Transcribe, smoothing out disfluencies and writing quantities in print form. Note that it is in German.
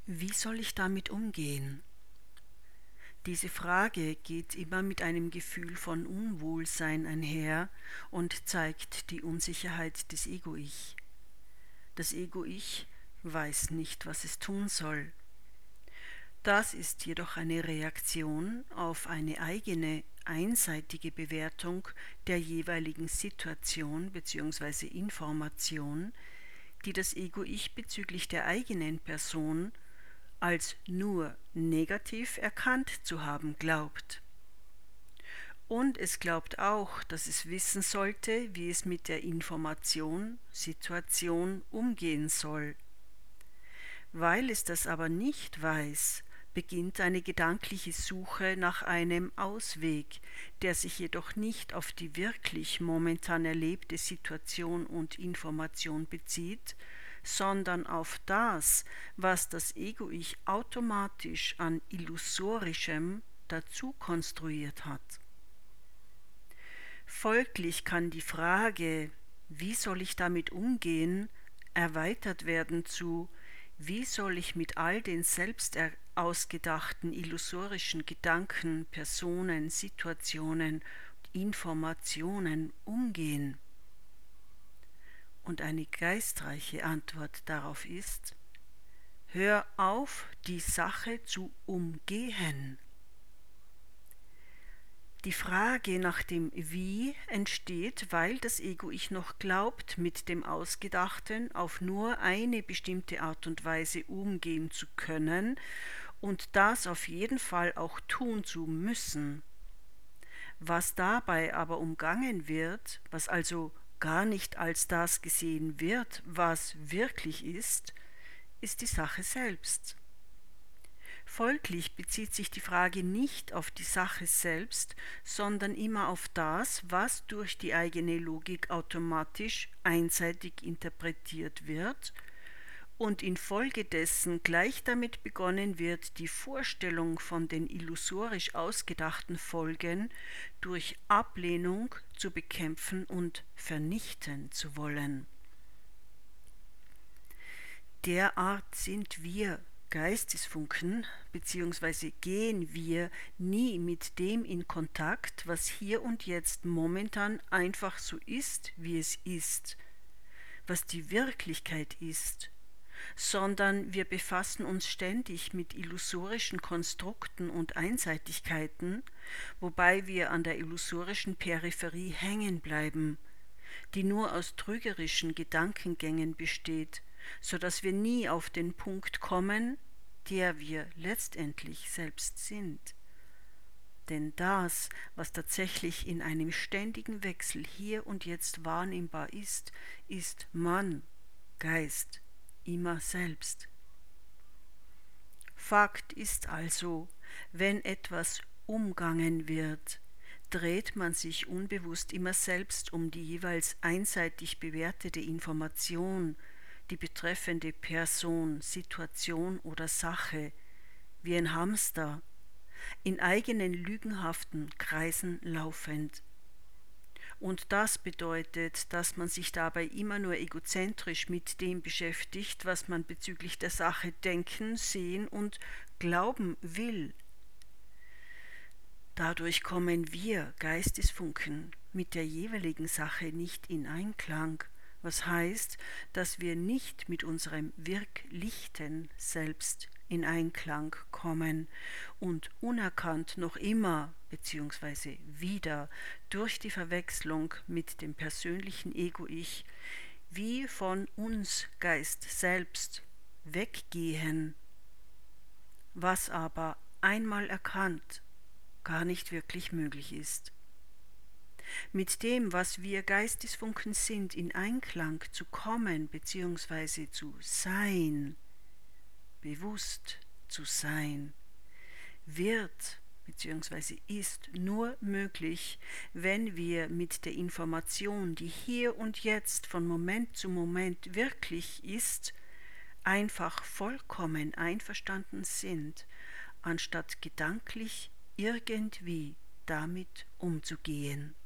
Wie soll ich damit umgehen? Diese Frage geht immer mit einem Gefühl von Unwohlsein einher und zeigt die Unsicherheit des Ego-Ich. Das Ego-Ich weiß nicht, was es tun soll. Das ist jedoch eine Reaktion auf eine eigene, einseitige Bewertung der jeweiligen Situation bzw. Information, die das Ego-Ich bezüglich der eigenen Person als nur negativ erkannt zu haben glaubt. Und es glaubt auch, dass es wissen sollte, wie es mit der Situation umgehen soll. Weil es das aber nicht weiß, beginnt eine gedankliche Suche nach einem Ausweg, der sich jedoch nicht auf die wirklich momentan erlebte Situation und Information bezieht, sondern auf das, was das Ego-Ich automatisch an Illusorischem dazu konstruiert hat. Folglich kann die Frage, wie soll ich damit umgehen, erweitert werden zu, wie soll ich mit all den selbst ausgedachten illusorischen Gedanken, Personen, Situationen, Informationen umgehen? Und eine geistreiche Antwort darauf ist: Hör auf, die Sache zu umgehen. Die Frage nach dem Wie entsteht, weil das Ego-Ich noch glaubt, mit dem Ausgedachten auf nur eine bestimmte Art und Weise umgehen zu können und das auf jeden Fall auch tun zu müssen. Was dabei aber umgangen wird, was also gar nicht als das gesehen wird, was wirklich ist die Sache selbst. Folglich bezieht sich die Frage nicht auf die Sache selbst, sondern immer auf das, was durch die eigene Logik automatisch einseitig interpretiert wird und infolgedessen gleich damit begonnen wird, die Vorstellung von den illusorisch ausgedachten Folgen durch Ablehnung zu bekämpfen und vernichten zu wollen. Derart sind wir Geistesfunken, beziehungsweise gehen wir nie mit dem in Kontakt, was hier und jetzt momentan einfach so ist, wie es ist, was die Wirklichkeit ist, sondern wir befassen uns ständig mit illusorischen Konstrukten und Einseitigkeiten, wobei wir an der illusorischen Peripherie hängen bleiben, die nur aus trügerischen Gedankengängen besteht, so dass wir nie auf den Punkt kommen, der wir letztendlich selbst sind. Denn das, was tatsächlich in einem ständigen Wechsel hier und jetzt wahrnehmbar ist Mann, Geist, immer selbst. Fakt ist also, wenn etwas umgangen wird, dreht man sich unbewusst immer selbst um die jeweils einseitig bewertete Information, die betreffende Person, Situation oder Sache, wie ein Hamster, in eigenen lügenhaften Kreisen laufend. Und das bedeutet, dass man sich dabei immer nur egozentrisch mit dem beschäftigt, was man bezüglich der Sache denken, sehen und glauben will. Dadurch kommen wir Geistesfunken mit der jeweiligen Sache nicht in Einklang, was heißt, dass wir nicht mit unserem wirklichen Selbst in Einklang kommen und unerkannt noch immer bzw. wieder durch die Verwechslung mit dem persönlichen Ego-Ich wie von uns Geist selbst weggehen, was aber einmal erkannt gar nicht wirklich möglich ist. Mit dem, was wir Geistesfunken sind, in Einklang zu kommen bzw. zu sein, bewusst zu sein, wird bzw. ist nur möglich, wenn wir mit der Information, die hier und jetzt von Moment zu Moment wirklich ist, einfach vollkommen einverstanden sind, anstatt gedanklich irgendwie damit umzugehen.